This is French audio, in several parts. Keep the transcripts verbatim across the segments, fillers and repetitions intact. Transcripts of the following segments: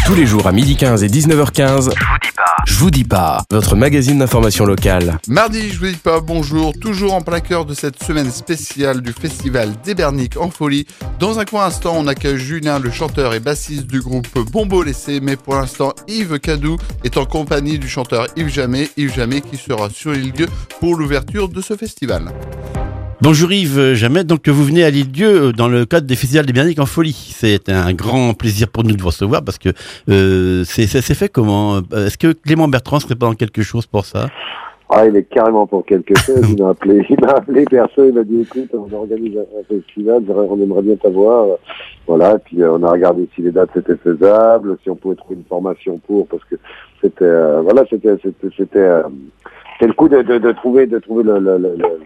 Tous les jours à midi quinze et dix-neuf heures quinze, je vous dis pas. Je vous dis pas, votre magazine d'information locale. Mardi, je vous dis pas, bonjour, toujours en plein cœur de cette semaine spéciale du festival d'Hébernic en folie. Dans un court instant, on accueille Julien, le chanteur et bassiste du groupe Bombo Laissé, mais pour l'instant, Yves Cadou est en compagnie du chanteur Yves Jamet, Yves Jamet qui sera sur l'île-Dieu pour l'ouverture de ce festival. Bonjour Yves Jamet, donc vous venez à l'île-Dieu dans le cadre des festivals d'Hébernic en folie. C'est un grand plaisir pour nous de vous recevoir parce que euh, c'est, ça s'est fait comment? Est-ce que Clément Bertrand serait pas dans quelque chose pour ça? Ah, il est carrément pour quelque chose. Il m'a appelé, il m'a appelé perso, il m'a dit écoute, on organise un festival, on aimerait bien t'avoir. Voilà, puis euh, on a regardé si les dates étaient faisables, si on pouvait trouver une formation pour, parce que c'était, euh, voilà, c'était, c'était, c'était, euh, c'était le coup de, de, de trouver, de trouver le, le, le, le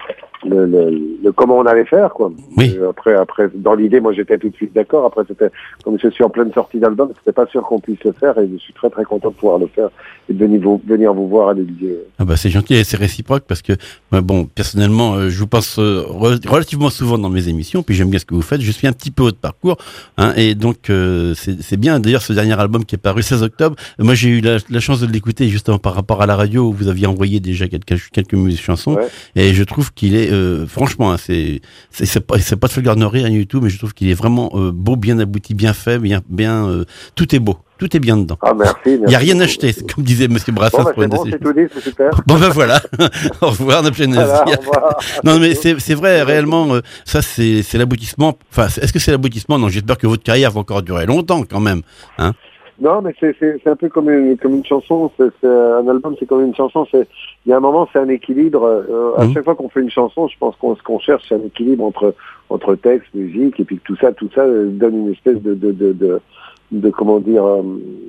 Le, le, le comment on allait faire, quoi. Oui. Euh, après, après, dans l'idée, moi, j'étais tout de suite d'accord. Après, c'était, comme je suis en pleine sortie d'album, c'était pas sûr qu'on puisse le faire, et je suis très, très content de pouvoir le faire et de venir vous, venir vous voir à l'île-Dieu. Ah bah c'est gentil et c'est réciproque parce que bah bon, personnellement, euh, je vous pense euh, re- relativement souvent dans mes émissions, puis j'aime bien ce que vous faites. Je suis un petit peu haut de parcours, hein, et donc euh, c'est, c'est bien. D'ailleurs, ce dernier album qui est paru seize octobre, euh, moi j'ai eu la, la chance de l'écouter justement par rapport à la radio où vous aviez envoyé déjà quelques quelques chansons, Ouais. et je trouve qu'il est Euh, franchement, hein, c'est, c'est, c'est pas, c'est pas de flagornerie rien du tout, mais je trouve qu'il est vraiment euh, beau, bien abouti, bien fait, bien, bien, euh, tout est beau, tout est bien dedans. Ah, merci. Il merci y a rien beaucoup. acheté, c'est comme disait Monsieur Brassens. Bon, bah, pour c'est une bon, de ses- c'est tout dit, c'est super. Bon ben voilà, au revoir, notre jeunesse. Voilà, au revoir. Non mais c'est, c'est vrai, réellement, euh, ça c'est, c'est l'aboutissement. Enfin, c'est- est-ce que c'est l'aboutissement? Non, j'espère que votre carrière va encore durer longtemps quand même. Hein. Non, mais c'est, c'est, c'est un peu comme une, comme une chanson. C'est, c'est un album, c'est comme une chanson. C'est, il y a un moment, c'est un équilibre. Euh, à Mhm. chaque fois qu'on fait une chanson, je pense qu'on, ce qu'on cherche, c'est un équilibre entre, entre texte, musique, et puis que tout ça, tout ça euh, donne une espèce de, de, de, de, de comment dire, euh,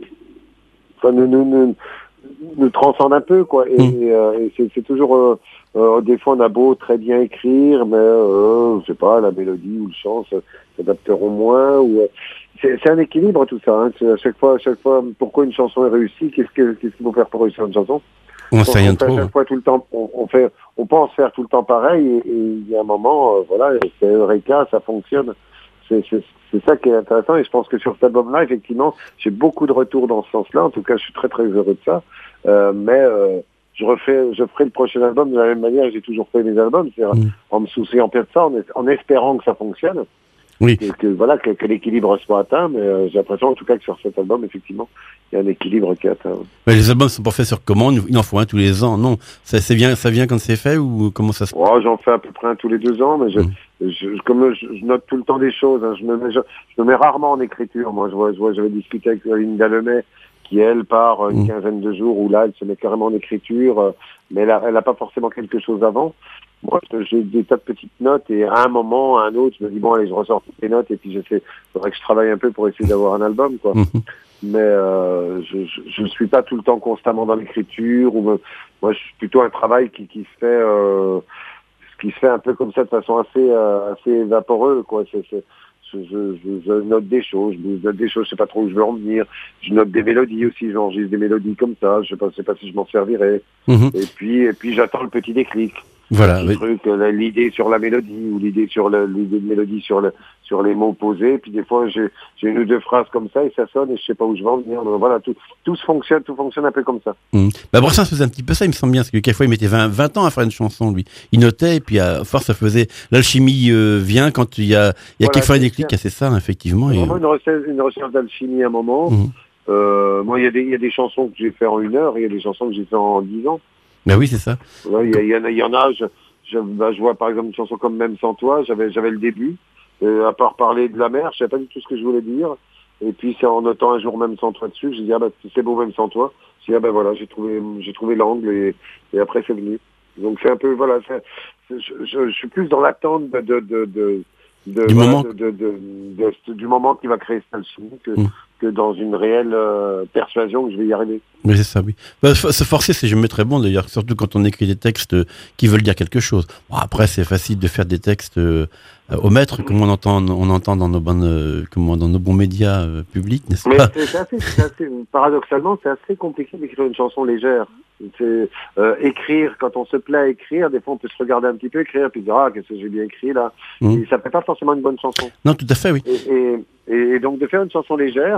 enfin, nous, nous, nous, nous transcende un peu, quoi. Et, Mhm. et, euh, et c'est, c'est toujours, euh, euh, des fois, on a beau très bien écrire, mais, euh, je sais pas, la mélodie ou le chant se- s'adapteront moins, ou, euh, c'est, c'est un équilibre tout ça. Hein. C'est à chaque fois, à chaque fois, pourquoi une chanson est réussie? Qu'est-ce que, qu'est-ce qu'il faut faire pour réussir une chanson? On sait rien de fait à trop. chaque fois tout le temps, on, on fait, on pense faire tout le temps pareil, et, et il y a un moment, euh, voilà, c'est Eureka, ça fonctionne. C'est, c'est, c'est ça qui est intéressant, et je pense que sur cet album-là, effectivement, j'ai beaucoup de retours dans ce sens-là. En tout cas, je suis très très heureux de ça. Euh, mais euh, je refais, je ferai le prochain album de la même manière que j'ai toujours fait mes albums, c'est-à-dire Mm. en me souciant pas de ça, en, es- en espérant que ça fonctionne. Oui. Que, que, voilà, que, que l'équilibre soit atteint, mais euh, j'ai l'impression en tout cas que sur cet album, effectivement, il y a un équilibre qui est atteint. Mais les albums sont pas faits sur commande, il en faut un tous les ans. Non, ça, c'est bien, ça vient quand c'est fait ou comment ça se passe? Oh, j'en fais à peu près un tous les deux ans, mais je, Mm. je, je- comme je, je note tout le temps des choses, hein, je, me mets, je, je me mets rarement en écriture. Moi, je vois, je vois, j'avais discuté avec Linda Lemay, qui elle part une Mm. quinzaine de jours où là, elle se met carrément en écriture, euh, mais elle a, elle a pas forcément quelque chose avant. Moi, j'ai des tas de petites notes, et à un moment, à un autre, je me dis bon, allez, je ressors toutes les notes, et puis je sais, faudrait que je travaille un peu pour essayer d'avoir un album, quoi. Mhm. Mais euh, je, je je suis pas tout le temps constamment dans l'écriture, ou me- moi, je suis plutôt un travail qui, qui se fait, euh, qui se fait un peu comme ça, de façon assez, euh, assez vaporeuse, quoi. C'est, c'est, je, je, je, je note des choses, je note des choses, je sais pas trop où je veux en venir. Je note des mélodies aussi, j'enregistre des mélodies comme ça. Je sais pas, je sais pas si je m'en servirai. Mhm. Et puis, et puis, j'attends le petit déclic. Voilà. Le oui. truc, euh, l'idée sur la mélodie, ou l'idée sur le, l'idée de mélodie sur le, sur les mots posés. Puis des fois, j'ai, j'ai une ou deux phrases comme ça, et ça sonne, et je sais pas où je vais en venir. Donc, voilà, tout, tout se fonctionne, tout fonctionne un peu comme ça. Mhm. Bah Brassens faisait un petit peu ça, il me semble bien, parce que quelquefois il mettait vingt, vingt ans à faire une chanson, lui. Il notait, et puis à force ça faisait, l'alchimie euh, vient quand il y a, il y a Voilà, quelquefois un c'est déclic, ça. c'est ça, effectivement. C'est Et, vraiment une recherche, une recherche d'alchimie à un moment. Mhm. Euh, moi, il y a des, il y a des chansons que j'ai fait en une heure, et il y a des chansons que j'ai fait en dix ans. Bah oui, c'est ça. Ouais, il y, a- il y en a, il y en a, je, je, bah, je vois par exemple une chanson comme Même sans toi, j'avais, j'avais le début, euh, à part parler de la mer, je savais pas du tout ce que je voulais dire. Et puis c'est en notant un jour Même sans toi dessus, j'ai dit ah bah c'est beau Même sans toi. J'ai dit ah bah voilà, j'ai trouvé, j'ai trouvé l'angle, et, et après c'est venu. Donc c'est un peu voilà, c'est, c'est, je, je, je suis plus dans l'attente de, de, de, de de, Du voilà, moment. de, de, de, de- de- du moment qui va créer cette alchimie, que, Mm. que dans une réelle euh, persuasion que je vais y arriver. Oui, c'est ça, oui. Bah, f- se forcer, c'est jamais très bon, d'ailleurs, surtout quand on écrit des textes euh, qui veulent dire quelque chose. Bon, après, c'est facile de faire des textes euh, au maître, comme on entend, on entend dans nos bonnes, euh, comment, dans nos bons médias euh, publics, n'est-ce Mais pas? c'est, c'est assez, c'est assez, paradoxalement, c'est assez compliqué d'écrire une chanson légère. C'est euh, écrire, quand on se plaît à écrire, des fois on peut se regarder un petit peu écrire, puis dire ah qu'est-ce que j'ai bien écrit là. Mmh. Et ça fait pas forcément une bonne chanson. Non, tout à fait, oui. Et, et, et donc de faire une chanson légère,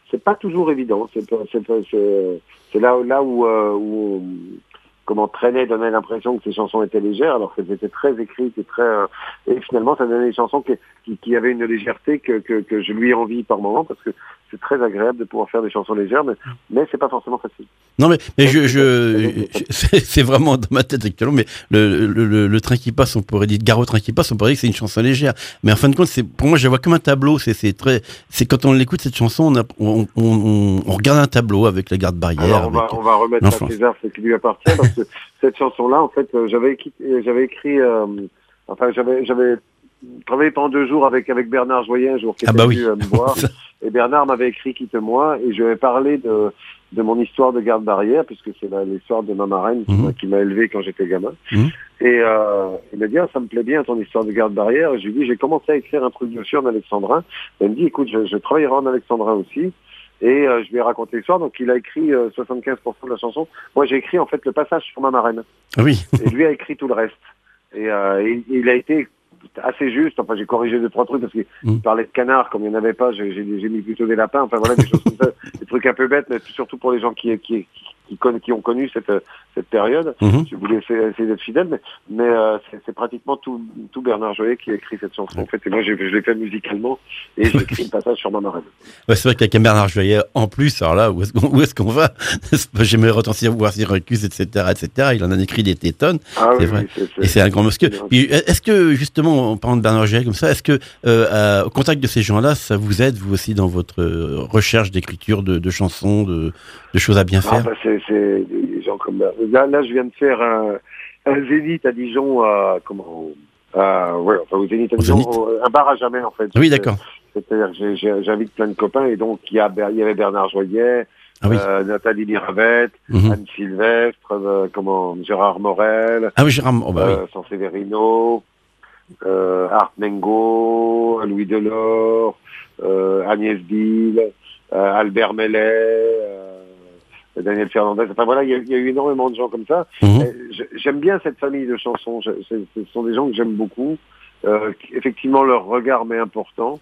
c'est pas toujours évident. C'est, c'est, c'est, c'est là, là où, euh, où comment traîner donnait l'impression que ces chansons étaient légères, alors qu'elles étaient très écrites et très euh, et finalement ça donnait des chansons qui, qui, qui avaient une légèreté que, que, que je lui envie par moment, parce que c'est très agréable de pouvoir faire des chansons légères, mais, mais c'est pas forcément facile. Non mais, mais je, je, c'est, c'est vraiment dans ma tête actuellement, mais le, le, le, le train qui passe, on pourrait dire, Gare au train qui passe, on pourrait dire que c'est une chanson légère, mais en fin de compte, c'est, pour moi je la vois comme un tableau, c'est, c'est très, c'est quand on l'écoute cette chanson, on, a, on, on, on regarde un tableau avec la garde barrière. Alors on, avec va, on va remettre à César ce qui lui appartient, parce que cette chanson-là, en fait, euh, j'avais écrit, j'avais écrit, euh, enfin, j'avais, j'avais travaillé pendant deux jours avec avec Bernard Joyer, un jour qui ah était bah venu oui. euh, me voir, et Bernard m'avait écrit Quitte-moi, et je lui avais parlé de de mon histoire de garde barrière, puisque c'est la, l'histoire de ma marraine qui, mmh. m'a, qui m'a élevé quand j'étais gamin. Mmh. Et euh, il m'a dit ah, ça me plaît bien ton histoire de garde barrière. Et je lui ai dit j'ai commencé à écrire un truc dessus en alexandrin. Et il me dit écoute je, je travaillerai en alexandrin aussi. Et euh, je lui ai raconté l'histoire, donc il a écrit euh, soixante-quinze pour cent de la chanson. Moi j'ai écrit en fait le passage sur ma marraine. Ah oui. Et lui a écrit tout le reste. Et, euh, et il a été assez juste, enfin j'ai corrigé deux, trois trucs parce qu'il mmh. parlait de canards, comme il n'y en avait pas, j'ai, j'ai, j'ai mis plutôt des lapins, enfin voilà, des choses comme ça, des trucs un peu bêtes, mais surtout pour les gens qui, qui, qui, qui, qui ont connu cette, cette période. Mmh. Je voulais essayer, essayer d'être fidèle, mais, mais euh, c'est, c'est pratiquement tout, tout Bernard Joyer qui a écrit cette chanson, en fait, et moi j'ai, je l'ai fait musicalement, et j'ai écrit le passage sur ma marraine. Ouais, c'est vrai qu'avec Bernard Joyer, en plus, alors là, où est-ce qu'on, où est-ce qu'on va? J'aimerais retentir voir Syracuse, et cetera, et cetera. Il en a écrit des tétonnes, ah, c'est oui, vrai, c'est, c'est, et c'est un grand monsieur. Puis, est-ce que, justement, en parlant de Bernard Joyer comme ça, est-ce que, euh, au contact de ces gens-là, ça vous aide, vous aussi, dans votre recherche d'écriture de, de chansons, de, de choses à bien faire? Ah, bah, c'est, c'est des gens comme là, là, je viens de faire un, un zénith à Dijon, à, comment, à, ouais, enfin, au zénith à Dijon, au, un bar à jamais, en fait. Oui, d'accord. C'est-à-dire que j'ai, j'ai, j'invite plein de copains, et donc, il y a, il y avait Bernard Joyer, ah oui. euh, Nathalie Miravette, mm-hmm. Anne Sylvestre, euh, comment, Gérard Morel, ah oui, Gérard, oh, bah, euh, oui. Sanseverino, euh, Art Mengo, Louis Delors, euh, Agnès Bill, euh, Albert Mellet, euh, Daniel Fernandez. Enfin voilà, il y, y a eu énormément de gens comme ça. Mmh. J'aime bien cette famille de chansons. Je, c'est, ce sont des gens que j'aime beaucoup. Euh, effectivement, leur regard m'est important.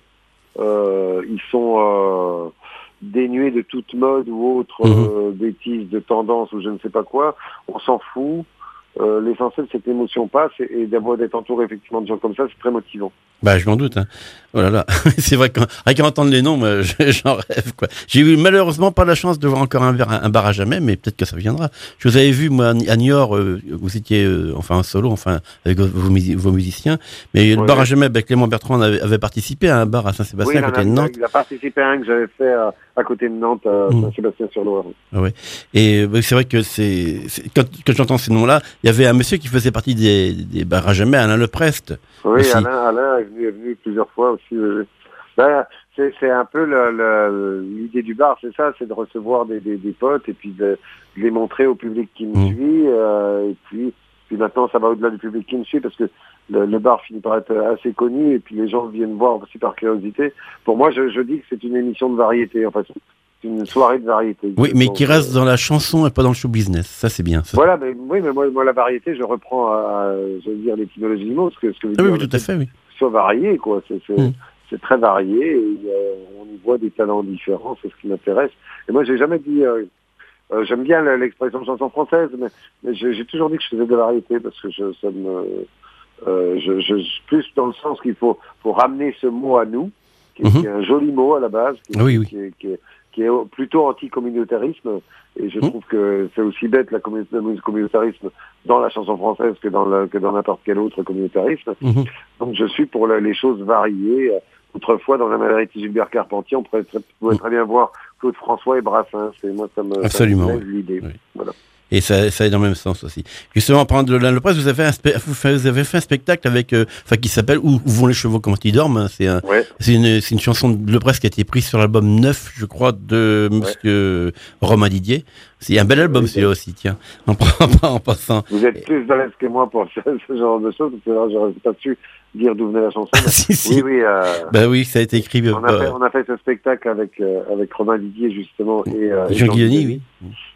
Euh, ils sont euh, dénués de toute mode ou autre mmh. euh, bêtise, de tendance ou je ne sais pas quoi. On s'en fout. Euh, l'essentiel, c'est que l'émotion passe et, et d'avoir d'être entouré effectivement de gens comme ça, c'est très motivant. Bah, je m'en doute. Hein. Oh là là, c'est vrai qu'avec entendre les noms, moi, j'en rêve quoi. J'ai eu malheureusement pas la chance de voir encore un, un bar à jamais, mais peut-être que ça viendra. Je vous avais vu moi à Niort, euh, vous étiez euh, enfin en solo, enfin avec vos, vos musiciens, mais ouais, le bar à jamais, avec Clément Bertrand avait, avait participé à un bar à Saint-Sébastien oui, à côté a, de Nantes. Il a participé à un que j'avais fait à, à côté de Nantes, à mmh. Saint-Sébastien-sur-Loire. Ah ouais. Et euh, c'est vrai que c'est, c'est quand, quand j'entends ces noms-là, il y avait un monsieur qui faisait partie des, des bars à jamais, Alain Leprest. Oui, aussi. Alain, Alain est venu, est venu plusieurs fois aussi. Euh, ben, c'est, c'est un peu le, le, l'idée du bar, c'est ça, c'est de recevoir des, des, des potes et puis de, de les montrer au public qui me mmh. suit. Euh, et puis, puis maintenant, ça va au-delà du public qui me suit parce que le, le bar finit par être assez connu et puis les gens viennent voir aussi par curiosité. Pour moi, je, je dis que c'est une émission de variété, en fait. Une soirée de variété. Oui, mais qui reste dans la chanson et pas dans le show business. Ça, c'est bien. Ça. Voilà, mais oui, mais moi, moi, la variété, je reprends à, à je veux dire, l'étymologie du mot, ce que, ce que veut ah dire. Oui, oui, tout à fait, oui. Soit varié, quoi. C'est, c'est, mmh. c'est très varié. Et, euh, on y voit des talents différents. C'est ce qui m'intéresse. Et moi, j'ai jamais dit. Euh, euh, j'aime bien l'expression chanson française, mais, mais j'ai, j'ai toujours dit que je faisais de la variété parce que je, ça me, euh, je, je, plus dans le sens qu'il faut, faut ramener ce mot à nous, qui, mmh. qui est un joli mot à la base, qui, oui, oui. qui, qui, qui est qui est plutôt anti-communautarisme, et je mmh. trouve que c'est aussi bête la commun- le communautarisme dans la chanson française que dans, le, que dans n'importe quel autre communautarisme. Mmh. Donc je suis pour le, les choses variées. Autrefois, dans la Marguerite Gilbert Carpentier, on pourrait très, pouvait très bien voir Claude François et Brassens. C'est moi ça me, Absolument, ça me oui. l'idée. Oui. Voilà. Et ça, ça est dans le même sens aussi. Justement, en parlant de Alain Leprest, vous avez, un spe- vous avez fait un spectacle avec, euh, enfin, qui s'appelle Où, Où vont les chevaux quand ils dorment. C'est, un, ouais. c'est, une, c'est une chanson de Leprest qui a été prise sur l'album neuf, je crois, de Monsieur ouais. Romain Didier. C'est un bel album, oui, celui-là aussi, tiens. En, en, en passant. Vous êtes plus à l'aise que moi pour ce, ce genre de choses, parce que là, j'aurais pas su dire d'où venait la chanson. Ah, si, si. Oui, oui. Euh, bah oui, ça a été écrit. On a, euh, fait, on a fait ce spectacle avec, euh, avec Romain Didier, justement, et, euh, Jean Guilloni, oui.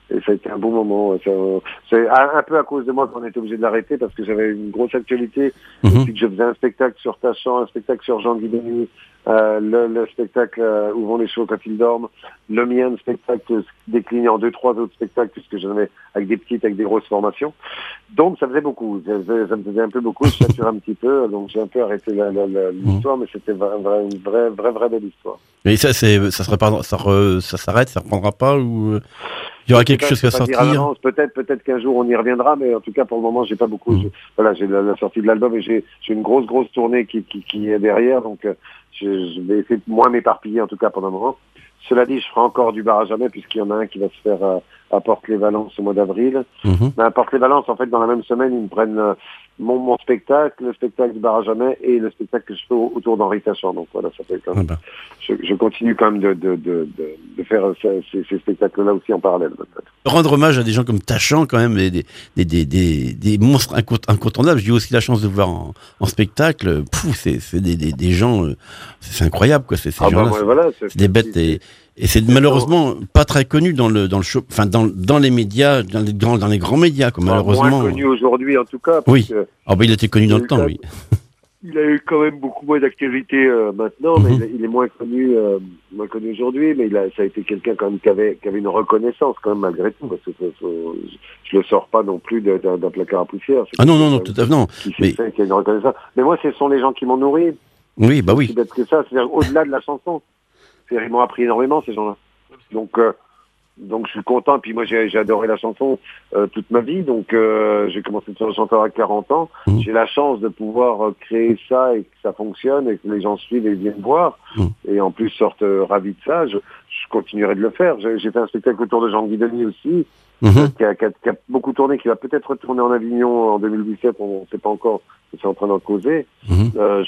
et ça a été un bon moment. Ça, c'est un, un peu à cause de moi qu'on était obligé de l'arrêter parce que j'avais une grosse actualité, Mhm. depuis que je faisais un spectacle sur Tachant, un spectacle sur Jean Guidoni, euh, le, le spectacle euh, Où vont les chevaux quand ils dorment, le mien de spectacle décliné en deux, trois autres spectacles puisque j'en avais avec des petites, avec des grosses formations. Donc ça faisait beaucoup, ça, faisait, ça me faisait un peu beaucoup, je saturais un petit peu, donc j'ai un peu arrêté la, la, la, l'histoire, mais c'était une vraie, une vraie, vraie, vraie belle histoire. Mais ça, c'est, ça serait pas, ça, re, ça s'arrête, ça reprendra pas ou euh, il y aura quelque pas, chose qui va sortir. À peut-être, peut-être qu'un jour on y reviendra, mais en tout cas pour le moment j'ai pas beaucoup. Mmh. Je, voilà, j'ai la, la sortie de l'album et j'ai, j'ai une grosse, grosse tournée qui, qui, qui est derrière, donc euh, je, je vais essayer de moins m'éparpiller en tout cas pendant un moment. Cela dit, je ferai encore du bar à jamais puisqu'il y en a un qui va se faire euh, à Porte-les-Valences au mois d'avril. Mmh. Mais à Porte-les-Valences, en fait, dans la même semaine, ils me prennent euh, mon, mon spectacle, le spectacle du bar à jamais et le spectacle que je fais au, autour d'Henri Tachant. Donc voilà, ça fait quand même. Ah ben. je, je continue quand même de, de, de, de, de faire ces, ces, ces spectacles-là aussi en parallèle. Peut-être. Rendre hommage à des gens comme Tachant, quand même, des, des, des, des, des monstres incontournables. J'ai eu aussi la chance de voir en, en spectacle. Pouf, c'est, c'est des, des, des gens, euh, c'est incroyable, quoi. C'est, ces ah gens-là, bah, ouais, c'est, voilà, c'est, c'est des bêtes et, et c'est malheureusement pas très connu dans le dans le show, enfin dans dans les médias, dans les grands dans les grands médias, quoi. Malheureusement. Moins connu aujourd'hui en tout cas. Oui. Ah bah il a été connu dans le temps, oui. Il a eu quand même beaucoup moins d'activité euh, maintenant, mais Mm-hmm. il, a- il est moins connu, euh, moins connu aujourd'hui. Mais il a, ça a été quelqu'un quand même qui avait, qui avait une reconnaissance quand même malgré tout. Parce que faut- faut- je le sors pas non plus de- d'un, d'un placard à poussière. C'est Ah non non quelqu'un non, tout à fait non. Qui s'est Mais fait, qui a une reconnaissance. Mais moi, ce sont les gens qui m'ont nourri. oui, bah C'est oui. aussi bête que ça. C'est-à-dire au-delà de la chanson. C'est-à-dire, ils m'ont appris énormément ces gens-là. Donc, euh, donc je suis content. Puis moi, j'ai, j'ai adoré la chanson euh, toute ma vie. Donc, euh, j'ai commencé à être chanteur à quarante ans. Mmh. J'ai la chance de pouvoir euh, créer ça et que ça fonctionne et que les gens suivent et viennent voir. Mmh. Et en plus sortent euh, ravis de ça. Je, je continuerai de le faire. J'ai, j'ai fait un spectacle autour de Jean Guidoni aussi, Mhm. qui, a, qui, a, qui a beaucoup tourné, qui va peut-être retourner en Avignon en deux mille dix-sept. On ne sait pas encore. C'est en train d'en causer. Mhm. Euh,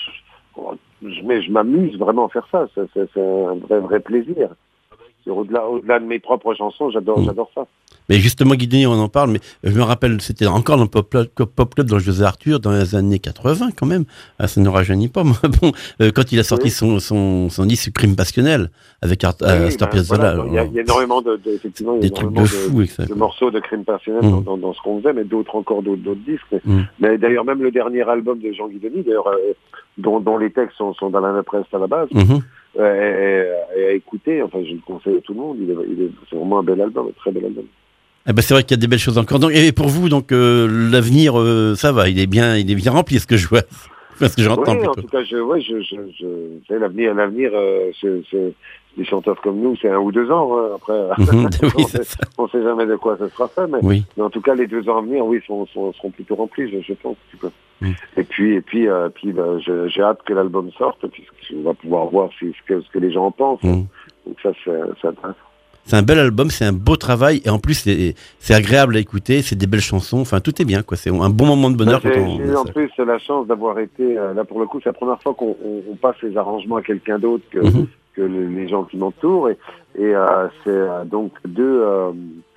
je, je, mais je m'amuse vraiment à faire ça. C'est, c'est, c'est un vrai, vrai plaisir. C'est au-delà, au-delà de mes propres chansons, j'adore, Mmh. j'adore ça. Mais justement, Guidoni, on en parle, mais je me rappelle, c'était encore dans le Pop Club, Pop Club dans José Arthur, dans les années quatre-vingts, quand même. Ah, ça ne rajeunit pas, moi. Bon, euh, quand il a sorti Oui. son, son, son disque Crime Passionnel, avec Art, euh, Oui, Astor ben, Piazzolla. voilà, il, y a, il y a énormément de, de effectivement, il y a des trucs énormément de fou avec ça. de quoi. morceaux de crime passionnel Mmh. dans, dans, dans ce qu'on faisait, mais d'autres encore, d'autres, d'autres disques. Mais, Mmh. mais d'ailleurs, même le dernier album de Jean Guidoni, d'ailleurs, euh, dont, dont les textes sont, sont dans la presse à la base, Mhm. euh, et, et à écouter, enfin, je le conseille à tout le monde. Il est, il est, c'est vraiment un bel album, un très bel album. Eh ben, c'est vrai qu'il y a des belles choses encore. Donc, et pour vous, donc, euh, l'avenir, euh, ça va, il est bien, il est bien rempli, ce que je vois. Parce que j'entends Oui, en plutôt. tout cas, je, ouais, je, je, je, c'est l'avenir, l'avenir, euh, c'est, c'est, des chanteurs comme nous, c'est un ou deux ans, hein. Après, Mhm. Oui, on c'est sait, ça. on sait jamais de quoi ça sera fait, mais, Oui. mais en tout cas, les deux ans à venir, oui, sont, sont, seront plutôt remplis, je, je pense. Un petit peu. Mm. Et puis, et puis, euh, puis, bah, je, j'ai hâte que l'album sorte, puisqu'on va pouvoir voir si, ce que, ce que les gens en pensent. Mm. Donc ça, c'est, c'est intéressant. C'est un bel album, c'est un beau travail, et en plus, c'est, c'est agréable à écouter, c'est des belles chansons, enfin, tout est bien, quoi. C'est un bon moment de bonheur Bah, quand j'ai, on. j'ai eu en plus la chance d'avoir été, euh, là pour le coup, c'est la première fois qu'on on, on passe les arrangements à quelqu'un d'autre que, Mhm. que les, les gens qui m'entourent. Et, et euh, c'est euh, donc deux, euh,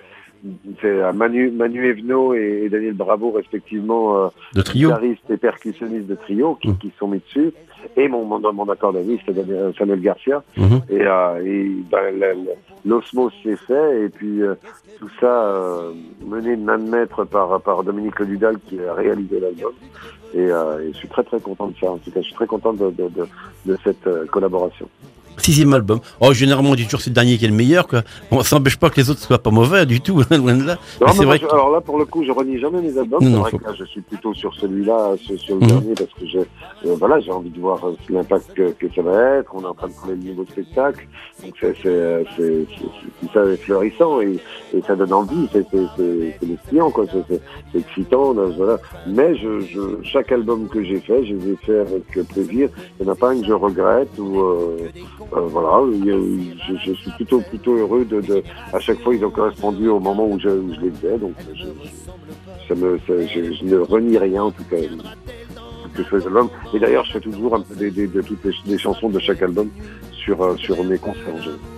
c'est euh, Manu, Manu Evno et, et Daniel Bravo, respectivement, euh, De trio. guitaristes et percussionnistes de trio, qui, Mhm. qui sont mis dessus. Et mon, mon, mon accordéoniste, Daniel- Samuel Garcia. Mhm. Et, euh, et ben, la- la- l'osmose s'est fait, et puis euh, tout ça euh, mené de main de maître par, par Dominique Le Dudal qui a réalisé l'album. Et, euh, et je suis très très content de ça. En tout cas, je suis très content de, de, de, de cette euh, collaboration. Sixième album. Oh, généralement, on dit toujours que c'est le dernier qui est le meilleur, quoi. Bon, ça n'empêche pas que les autres soient pas mauvais du tout, loin de là. Non, Mais mais c'est moi, vrai je- que. alors là, pour le coup, je renie jamais mes albums. Non, C'est non, vrai faut que là, je suis plutôt sur celui-là, sur, sur le Mhm. dernier, parce que j'ai, euh, voilà, j'ai envie de voir euh, l'impact que, que ça va être. On est en train de trouver le nouveau spectacle, donc c'est, c'est, euh, c'est, c'est, c'est, tout ça est fleurissant et, et ça donne envie. C'est, c'est, c'est, c'est l'excitant, quoi. C'est, c'est, c'est excitant, là, voilà. Mais je, je, chaque album que j'ai fait, je les ai fait avec plaisir. Il n'y en a pas un que je regrette ou, euh, euh, voilà. Il y a- Je, je suis plutôt plutôt heureux de, de à chaque fois ils ont correspondu au moment où je, où je les faisais, donc je, je- ça me ça- je, je ne renie rien en tout cas que je fais l'album. Et d'ailleurs je fais toujours un peu des, des- de toutes les, les chansons de chaque album sur euh, sur mes concerts en général.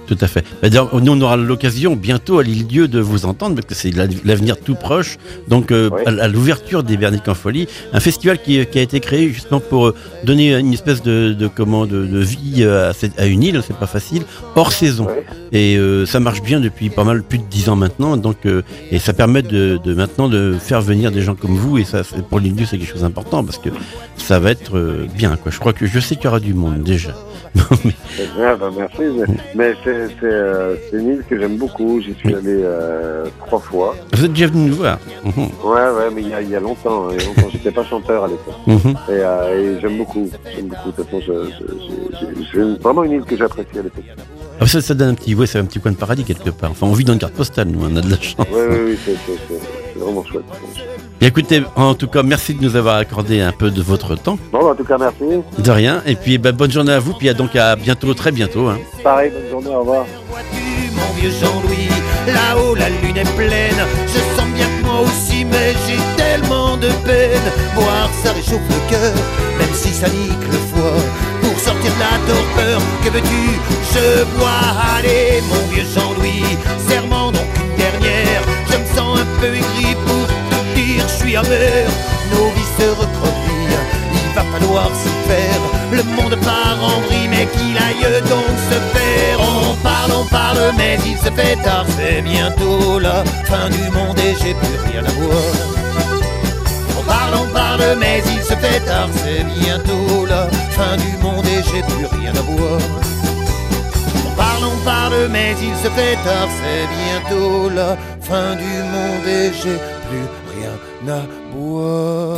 Tout à fait. D'ailleurs, nous, on aura l'occasion bientôt à l'Île-Dieu de vous entendre, parce que c'est l'avenir tout proche. Donc, euh, oui. à, à l'ouverture des Bernic en Folie, un festival qui, qui a été créé justement pour donner une espèce de, de, comment, de, de vie à, cette, à une île, c'est pas facile, hors saison. Oui. Et euh, ça marche bien depuis pas mal, plus de dix ans maintenant. Donc, euh, et ça permet de, de maintenant de faire venir des gens comme vous. Et ça, pour l'Île-Dieu, c'est quelque chose d'important, parce que ça va être euh, bien, quoi. Je crois que je sais qu'il y aura du monde déjà. mais... Ah, bah, merci, mais c'est, c'est, euh, c'est une île que j'aime beaucoup, j'y suis oui. allé euh, trois fois. Vous êtes déjà venu nous voir. Mmh. Ouais, ouais, mais il y a, il y a longtemps, hein, longtemps. J'étais pas chanteur à l'époque. Mmh. Et, euh, et j'aime beaucoup, j'aime beaucoup, de toute façon, je, je, je, je, c'est vraiment une île que j'apprécie à l'époque. Ah, ça, ça donne un petit, ouais, c'est un petit coin de paradis quelque part. Enfin, on vit dans une carte postale, nous, on a de la chance. Oui, oui, oui, c'est, c'est, c'est, c'est vraiment chouette. Et écoutez, en tout cas, merci de nous avoir accordé un peu de votre temps. Bon, en tout cas, merci. De rien. Et puis, bah, bonne journée à vous. Puis, à, donc, à bientôt, très bientôt. Hein. Pareil, bonne journée, au revoir. Vois-tu, mon vieux Jean-Louis, là-haut, la lune est pleine. Je sens bien que moi aussi, mais j'ai tellement de peine. Boire, ça réchauffe le cœur, même si ça nique le foie. Pour sortir de la torpeur, que veux-tu, je bois. Allez, mon vieux Jean-Louis, serment donc une dernière. Je me sens un peu aigri pour tout dire, je suis amer. Nos vies se recroquevillent, il va falloir s'y faire. Le monde part en vrille, mais qu'il aille donc se faire. On parle, on parle, mais il se fait tard. C'est bientôt la fin du monde et j'ai plus rien à voir. On parle, on parle, mais il se fait tard. C'est bientôt la fin du monde et j'ai plus rien à voir. On parle, on parle, mais il se fait tard. C'est bientôt la fin du monde et j'ai plus rien à boire.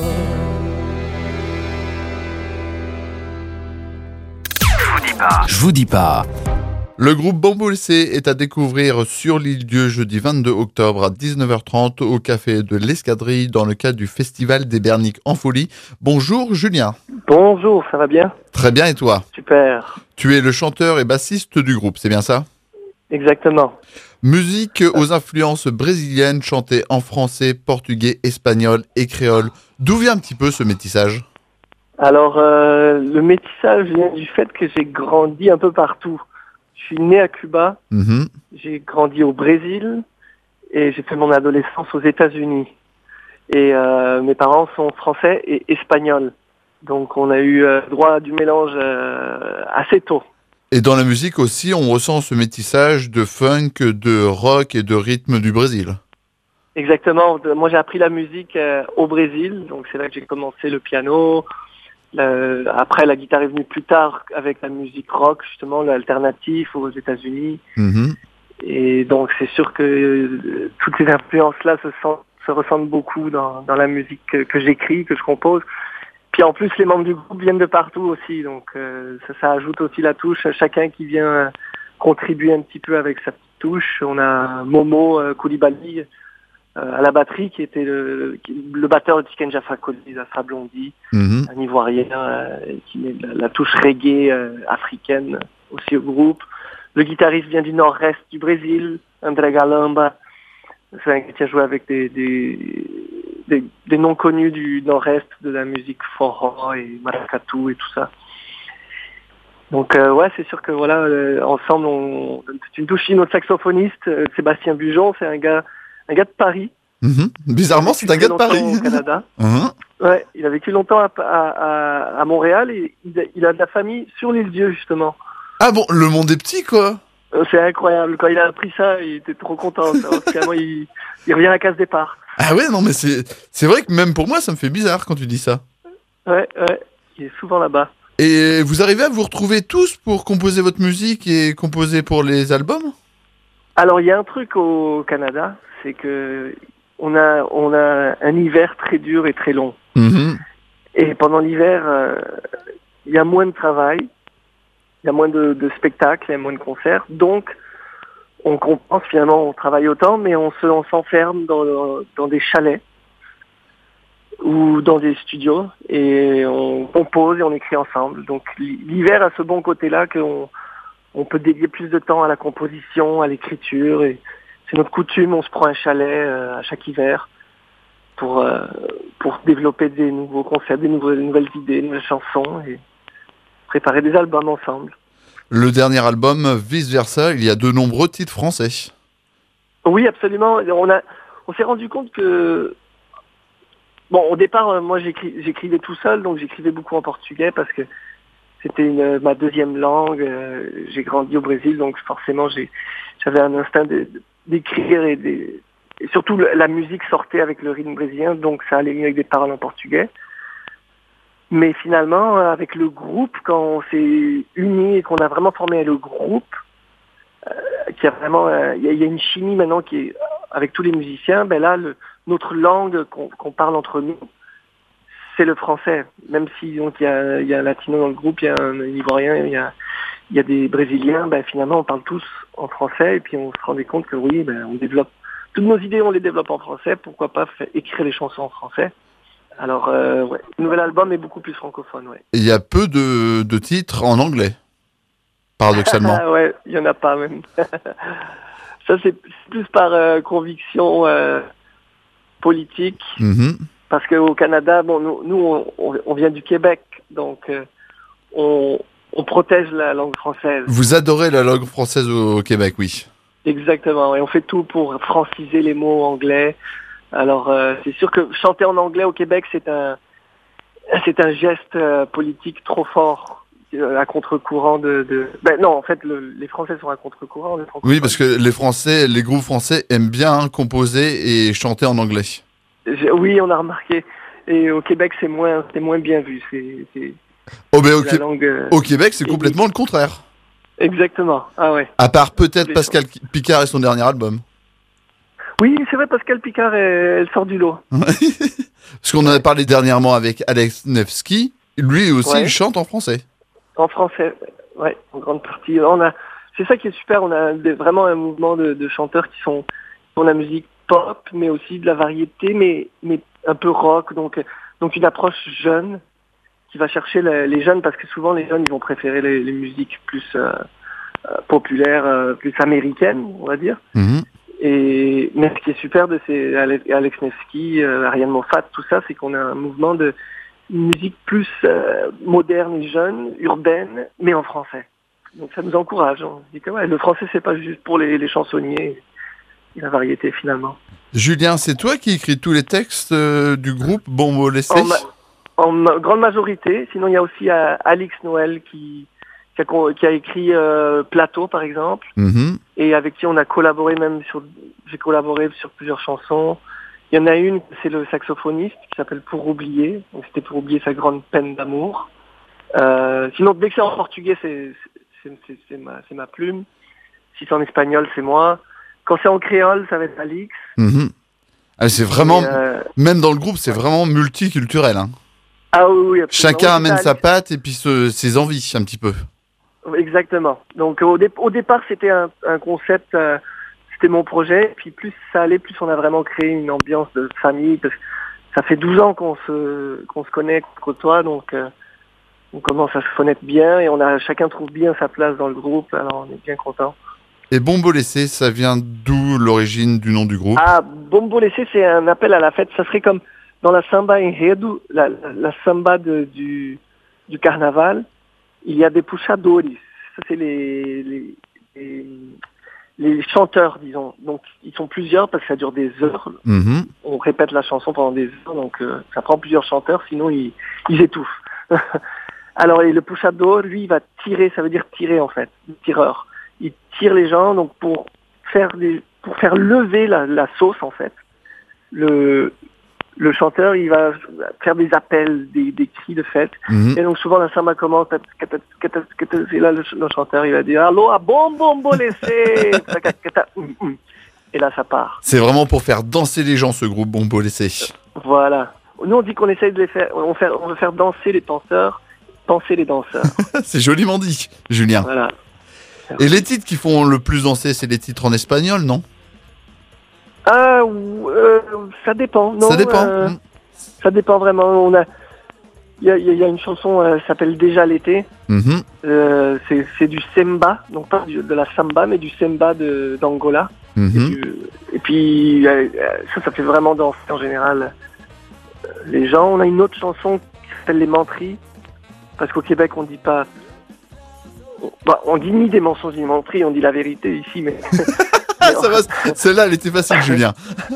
Je vous dis pas. Le groupe Bamboulessé est à découvrir sur l'Île-Dieu jeudi vingt-deux octobre à dix-neuf heures trente au café de l'Escadrille dans le cadre du Festival des Bernic en Folie. Bonjour Julien. Bonjour, ça va bien ? Très bien et toi ? Super. Tu es le chanteur et bassiste du groupe, c'est bien ça ? Exactement. Musique aux influences brésiliennes chantée en français, portugais, espagnol et créole. D'où vient un petit peu ce métissage ? Alors, euh, le métissage vient du fait que j'ai grandi un peu partout. Je suis né à Cuba, mmh. J'ai grandi au Brésil et j'ai fait mon adolescence aux États-Unis. Et euh, mes parents sont français et espagnols. Donc on a eu euh, droit à du mélange euh, assez tôt. Et dans la musique aussi, on ressent ce métissage de funk, de rock et de rythme du Brésil. Exactement. Moi j'ai appris la musique euh, au Brésil, donc c'est là que j'ai commencé le piano. Le, après, la guitare est venue plus tard avec la musique rock, justement, l'alternatif aux États-Unis. Mmh. Et donc, c'est sûr que euh, toutes ces influences-là se, sent, se ressentent beaucoup dans, dans la musique que, que j'écris, que je compose. Puis en plus, les membres du groupe viennent de partout aussi, donc euh, ça, ça ajoute aussi la touche. Chacun qui vient contribuer un petit peu avec sa petite touche. On a Momo euh, Koulibaly à la batterie, qui était le, le batteur de Tiken Jah Fakoly, Afra Blondie, mmh. un Ivoirien euh, qui met la, la touche reggae euh, africaine aussi au groupe. Le guitariste vient du nord-est du Brésil, André Galamba. C'est un qui a joué avec des, des, des, des noms connus du nord-est de la musique forró et maracatu et tout ça. Donc euh, ouais, c'est sûr que voilà, euh, ensemble on donne toute une touche. Notre saxophoniste, euh, Sébastien Bujon, c'est un gars Un gars de Paris. Mmh. Bizarrement, c'est un gars de Paris. Au Canada. Mmh. Ouais, il a vécu longtemps à, à, à Montréal et il a, il a de la famille sur l'Île-Dieu, justement. Ah bon, le monde est petit, quoi. C'est incroyable. Quand il a appris ça, il était trop content. Finalement, il, il revient à la case départ. Ah ouais, non, mais c'est, c'est vrai que même pour moi, ça me fait bizarre quand tu dis ça. Ouais, ouais. Il est souvent là-bas. Et vous arrivez à vous retrouver tous pour composer votre musique et composer pour les albums ? Alors, il y a un truc au Canada, c'est que on a on a un hiver très dur et très long. Mmh. Et pendant l'hiver, il euh, y a moins de travail, il y a moins de, de spectacles, il y a moins de concerts. Donc, on compense finalement, on travaille autant, mais on se on s'enferme dans dans des chalets ou dans des studios et on compose et on écrit ensemble. Donc, l'hiver a ce bon côté-là qu'on on peut dédier plus de temps à la composition, à l'écriture. Et c'est notre coutume, on se prend un chalet euh, à chaque hiver pour euh, pour développer des nouveaux concepts, des, nouveaux, des nouvelles idées, des nouvelles chansons et préparer des albums ensemble. Le dernier album, Vice Versa, il y a de nombreux titres français. Oui, absolument. On a, on s'est rendu compte que, bon, au départ, moi, j'écris, j'écrivais tout seul, donc j'écrivais beaucoup en portugais parce que c'était une, ma deuxième langue. Euh, j'ai grandi au Brésil, donc forcément, j'ai, j'avais un instinct de, d'écrire et, des, et surtout le, la musique sortait avec le rythme brésilien, donc ça allait mieux avec des paroles en portugais. Mais finalement, avec le groupe, quand on s'est unis et qu'on a vraiment formé le groupe, euh, qui a vraiment, il euh, y, y a une chimie maintenant qui est avec tous les musiciens. Ben là, le, notre langue qu'on, qu'on parle entre nous, c'est le français. Même si donc il y a, y a un latino dans le groupe, il y a un ivoirien, il y a, il y a des brésiliens. Ben finalement, on parle tous en français et puis on se rendait compte que oui, ben on développe toutes nos idées, on les développe en français. Pourquoi pas faire, écrire les chansons en français? Alors, euh, ouais, le nouvel album est beaucoup plus francophone, ouais. Il y a peu de, de titres en anglais, paradoxalement. Ah ouais, il y en a pas même. Ça, c'est plus par euh, conviction euh, politique, mm-hmm. Parce qu'au Canada, bon, nous, nous on, on vient du Québec, donc euh, on, on protège la langue française. Vous adorez la langue française au, au Québec, oui. Exactement, et on fait tout pour franciser les mots anglais. Alors, euh, c'est sûr que chanter en anglais au Québec, c'est un, c'est un geste euh, politique trop fort, euh, à contre-courant de, de... Ben non, en fait, le, les Français sont à contre-courant. Oui, parce que les Français, les groupes français aiment bien composer et chanter en anglais. J'ai, oui, on a remarqué. Et au Québec, c'est moins, c'est moins bien vu. C'est, c'est, oh, ben, au, Qué- langue, euh, au Québec, c'est complètement le contraire. Exactement. Ah ouais. À part peut-être Pascal Picard et son dernier album. Oui, c'est vrai, Pascal Picard, elle, elle sort du lot. Parce qu'on en a parlé dernièrement avec Alex Nevsky. Lui aussi, ouais. Il chante en français. En français, ouais, en grande partie. On a, c'est ça qui est super, on a des, vraiment un mouvement de, de chanteurs qui sont pour la musique pop, mais aussi de la variété, mais, mais un peu rock. Donc, donc une approche jeune qui va chercher les, les jeunes, parce que souvent les jeunes, ils vont préférer les, les musiques plus euh, euh, populaires, euh, plus américaines, on va dire. Mm-hmm. Et mais ce qui est super de ces Alex Nevsky, euh, Ariane Moffat, tout ça, c'est qu'on a un mouvement de musique plus euh, moderne et jeune, urbaine, mais en français. Donc ça nous encourage. On dit que ouais, le français, c'est pas juste pour les, les chansonniers et la variété finalement. Julien, c'est toi qui écris tous les textes euh, du groupe Bombo Lessé? En, ma- en ma- grande majorité. Sinon, il y a aussi euh, Alix Noël qui Qui a, qui a écrit euh, Plateau, par exemple, mm-hmm. Et avec qui on a collaboré même sur, j'ai collaboré sur plusieurs chansons. Il y en a une, c'est le saxophoniste, qui s'appelle Pour oublier, donc c'était pour oublier sa grande peine d'amour. Euh, sinon, dès que c'est en portugais, c'est, c'est, c'est, c'est, ma, c'est ma plume. Si c'est en espagnol, c'est moi. Quand c'est en créole, ça va être Alix. Mm-hmm. Ah, c'est vraiment, euh... même dans le groupe, c'est vraiment multiculturel. Hein. Ah oui, oui, absolument. Chacun oui, amène Alix. Sa patte et puis ce, ses envies, un petit peu. Exactement. Donc au, dé- au départ, c'était un, un concept, euh, c'était mon projet. Puis plus ça allait, plus on a vraiment créé une ambiance de famille. Parce que ça fait douze ans qu'on se qu'on se connaît, qu'on se côtoie, donc euh, on commence à se connaître bien et on a chacun trouve bien sa place dans le groupe. Alors on est bien content. Et Bombo Lessé, ça vient d'où l'origine du nom du groupe? Ah, Bombo Lessé, c'est un appel à la fête. Ça serait comme dans la samba enredo, la, la, la samba de, du du carnaval. Il y a des puxadores, ça c'est les, les, les, les chanteurs, disons. Donc ils sont plusieurs parce que ça dure des heures. Mm-hmm. On répète la chanson pendant des heures, donc euh, ça prend plusieurs chanteurs, sinon ils, ils étouffent. Alors et le puxador, lui, il va tirer, ça veut dire tirer en fait, le tireur. Il tire les gens donc pour faire des, pour faire lever la, la sauce en fait. Le Le chanteur, il va faire des appels, des, des cris de fête. Mm-hmm. Et donc, souvent, la samba commence, et là, le, le chanteur, il va dire « Allô, à bon, bon, bon, laissez !» Et là, ça part. C'est vraiment pour faire danser les gens, ce groupe Bombo Lessé. Voilà. Nous, on dit qu'on essaye de les faire, on, fait, on veut faire danser les danseurs, penser les danseurs. C'est joliment dit, Julien. Voilà. Et les titres qui font le plus danser, c'est les titres en espagnol, non ? Ah, euh, ça dépend. Non, ça dépend. Euh, mmh. Ça dépend vraiment. On a, il y a, y a une chanson euh, qui s'appelle Déjà l'été. Mmh. Euh, c'est, c'est du semba, donc pas du, de la samba, mais du semba de, d'Angola. Mmh. Et, du, et puis euh, ça, ça fait vraiment danser en général euh, les gens. On a une autre chanson qui s'appelle Les Menteries, parce qu'au Québec on dit pas, bah, on dit ni des mensonges ni des menteries, on dit la vérité ici, mais. Ah, ça va, celle-là, elle était facile, Julien.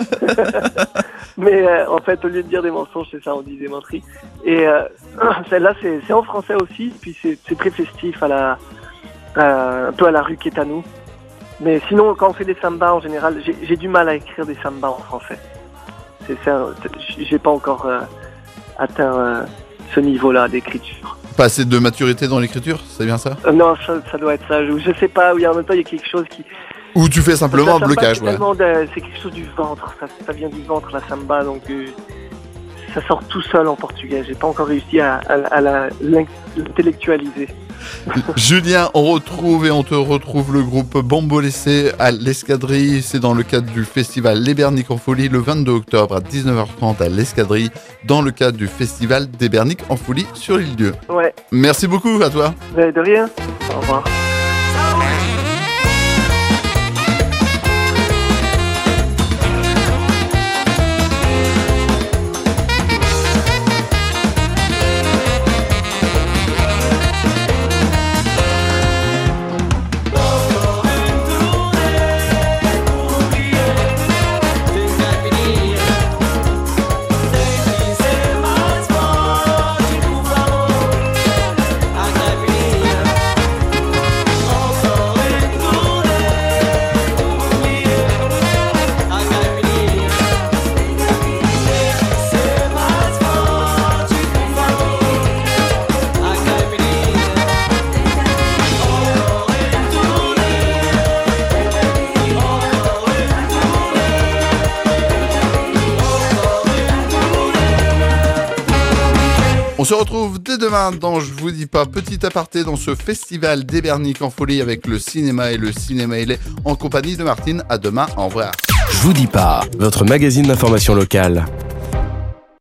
Mais euh, en fait, au lieu de dire des mensonges, c'est ça, on dit des menteries. Et euh, celle-là, c'est, c'est en français aussi, puis c'est, c'est très festif, à la, euh, un peu à la rue Quétanou. Mais sinon, quand on fait des sambas, en général, j'ai, j'ai du mal à écrire des sambas en français. C'est, c'est un, c'est, j'ai pas encore euh, atteint euh, ce niveau-là d'écriture. Pas assez de maturité dans l'écriture, c'est bien ça? Euh, non, ça, ça doit être ça. Je, je sais pas, oui, en même temps, il y a quelque chose qui... Ou tu fais simplement un blocage, c'est, ouais. de, c'est quelque chose du ventre, ça, ça vient du ventre, la samba, donc euh, ça sort tout seul en portugais. J'ai pas encore réussi à, à, à la, l'intellectualiser. Julien, on retrouve et on te retrouve le groupe Bambolesé à l'Escadrille. C'est dans le cadre du festival Les Berniques en Folie le vingt-deux octobre à dix-neuf heures trente à l'Escadrille, dans le cadre du festival des Berniques en Folie sur l'île Dieu. Ouais. Merci beaucoup à toi. De rien. Au revoir. On se retrouve dès demain dans Je vous dis pas, petit aparté dans ce festival des Berniques en Folie avec le cinéma et le cinéma il est en compagnie de Martine. À demain, au revoir. Je vous dis pas, votre magazine d'information locale.